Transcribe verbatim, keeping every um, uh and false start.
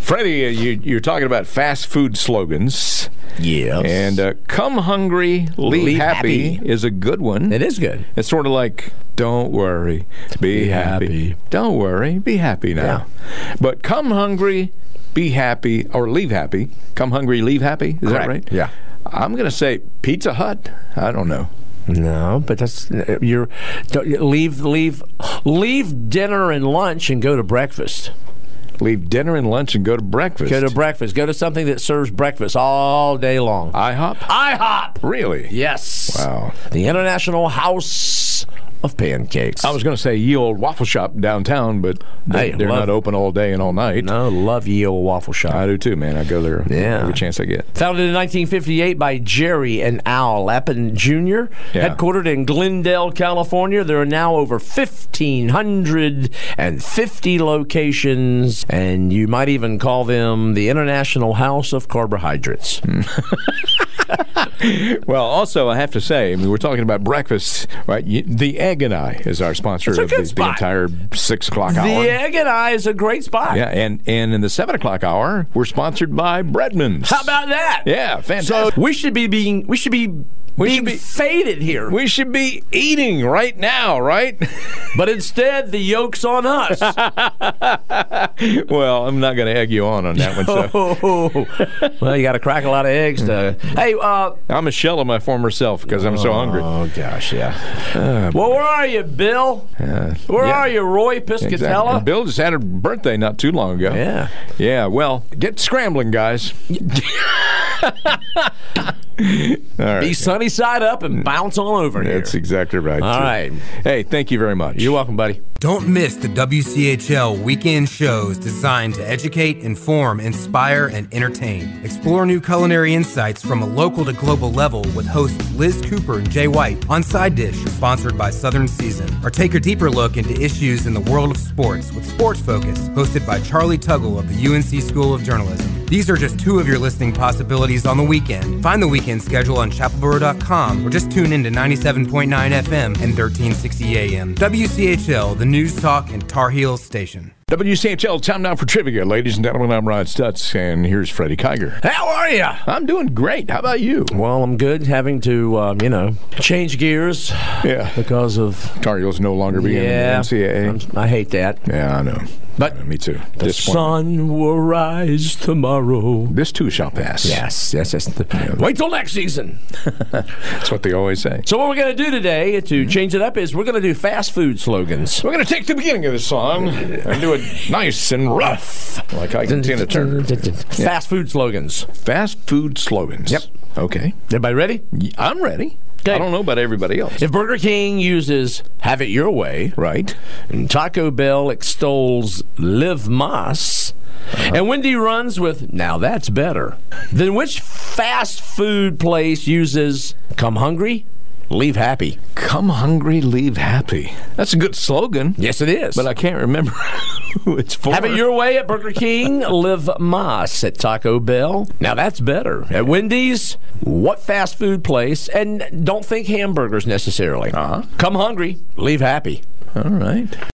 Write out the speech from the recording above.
Freddie, uh, you, you're talking about fast food slogans. Yes. And uh, come hungry, leave, Leave happy, happy. is a good one. It is good. It's sort of like, don't worry, be, Be happy. happy. Don't worry, be happy now. Yeah. But come hungry, be happy, or leave happy. Come hungry, leave happy. Is Correct. that right? Yeah. I'm going to say Pizza Hut. I don't know. No, but that's you're don't, leave leave leave dinner and lunch and go to breakfast. Leave dinner and lunch and go to breakfast. Go to breakfast. Go to something that serves breakfast all day long. IHOP? IHOP. Really? Yes. Wow. The International House of Pancakes. I was going to say Ye Old Waffle Shop downtown, but they, Hey, they're love- not open all day and all night. no, love Ye Old Waffle Shop. I do too, man. I go there Yeah. every chance I get. Founded in nineteen fifty-eight by Jerry and Al Lappin Junior Yeah. Headquartered in Glendale, California. There are now over fifteen fifty locations, and you might even call them the International House of Carbohydrates. Well, also, I have to say, I mean, we're talking about breakfast, right? You, the Egg and I is our sponsor It's a of good the, the spot. entire six o'clock The hour. Egg and I is a great spot. Yeah, and, and in the seven o'clock hour, we're sponsored by Breadman's. How about that? Yeah, So fantastic. we should be being we should be We being should be- faded here, we should be eating right now, right? but instead the yoke's on us. Well, I'm not going to egg you on on that one. So. Oh, well, you got to crack a lot of eggs to. Hey, uh, I'm a shell of my former self because I'm so hungry. oh gosh, yeah. Well, where are you, Bill? Uh, Where yeah. are you, Roy Piscatella? Exactly. And Bill just had her birthday not too long ago. Yeah. Yeah, well, get scrambling, guys. All right. Be sunny side up and bounce on over here. That's exactly right. All too. right. Hey, thank you very much. You're welcome, buddy. Don't miss the W C H L weekend shows designed to educate, inform, inspire, and entertain. Explore new culinary insights from a local to global level with hosts Liz Cooper and Jay White on Side Dish, sponsored by Southern Season. Or take a deeper look into issues in the world of sports with Sports Focus, hosted by Charlie Tuggle of the U N C School of Journalism. These are just two of your listening possibilities on the weekend. Find the weekend schedule on chapelboro dot com or just tune in to ninety-seven point nine F M and thirteen sixty A M. W C H L, the News Talk and Tar Heels station. W C H L, time now for trivia. Ladies and gentlemen, I'm Rod Stutz, and here's Freddie Kiger. How are you? I'm doing great. How about you? Well, I'm good. Having to, um, you know, change gears Yeah. because of Tar Heels no longer being in the yeah. N C double A. I'm- I hate that. Yeah, I know. But Uh, me too. the Disappointment. sun will rise tomorrow. This too shall pass. Yes, yes, yes. Wait till next season. That's what they always say. So what we're going to do today to change it up is we're going to do fast food slogans. We're going to take the beginning of this song and do it nice and rough, like I can Tina Turner. Fast food slogans. Fast food slogans. Yep. Okay. Everybody ready? Y- I'm ready. Okay. I don't know about everybody else. If Burger King uses "Have It Your Way," Right. and Taco Bell extols "Live Mas," Uh-huh. and Wendy runs with "Now That's Better," then which fast food place uses "Come hungry, leave happy"? Come hungry, leave happy. That's a good slogan. Yes, it is. But I can't remember who it's for. Have it your way at Burger King, Live Mas at Taco Bell. Now that's better. At Wendy's, what fast food place? And don't think hamburgers necessarily. Uh-huh. Come hungry, leave happy. All right.